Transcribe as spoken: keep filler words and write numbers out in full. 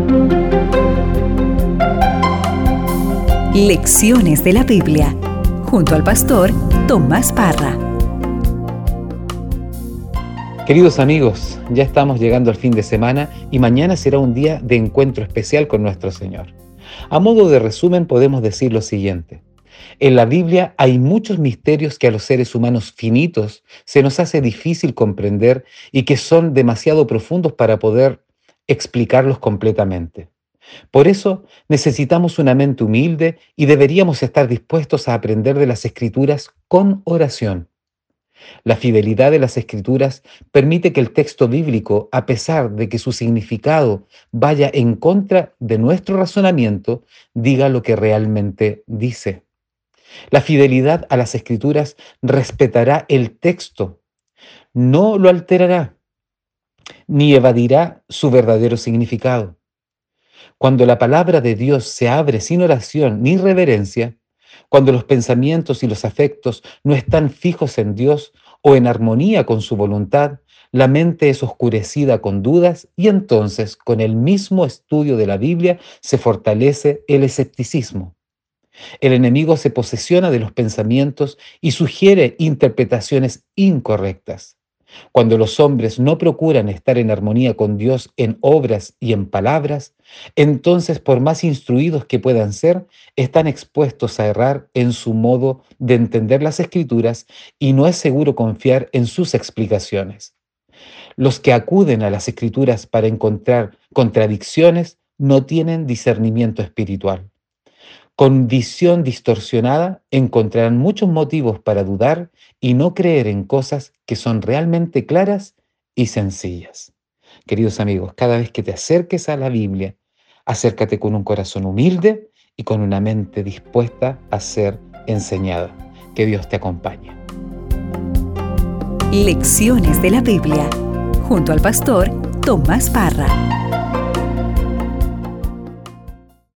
Lecciones de la Biblia, junto al pastor Tomás Parra. Queridos amigos, ya estamos llegando al fin de semana y mañana será un día de encuentro especial con nuestro Señor. A modo de resumen podemos decir lo siguiente. En la Biblia hay muchos misterios que a los seres humanos finitos se nos hace difícil comprender y que son demasiado profundos para poder explicarlos completamente. Por eso necesitamos una mente humilde y deberíamos estar dispuestos a aprender de las Escrituras con oración. La fidelidad de las Escrituras permite que el texto bíblico, a pesar de que su significado vaya en contra de nuestro razonamiento, diga lo que realmente dice. La fidelidad a las Escrituras respetará el texto, no lo alterará, ni evadirá su verdadero significado. Cuando la palabra de Dios se abre sin oración ni reverencia, cuando los pensamientos y los afectos no están fijos en Dios o en armonía con su voluntad, la mente es oscurecida con dudas y entonces con el mismo estudio de la Biblia se fortalece el escepticismo. El enemigo se posesiona de los pensamientos y sugiere interpretaciones incorrectas. Cuando los hombres no procuran estar en armonía con Dios en obras y en palabras, entonces, por más instruidos que puedan ser, están expuestos a errar en su modo de entender las Escrituras y no es seguro confiar en sus explicaciones. Los que acuden a las Escrituras para encontrar contradicciones no tienen discernimiento espiritual. Con visión distorsionada encontrarán muchos motivos para dudar y no creer en cosas que son realmente claras y sencillas. Queridos amigos, cada vez que te acerques a la Biblia, acércate con un corazón humilde y con una mente dispuesta a ser enseñada. Que Dios te acompañe. Lecciones de la Biblia, junto al pastor Tomás Parra.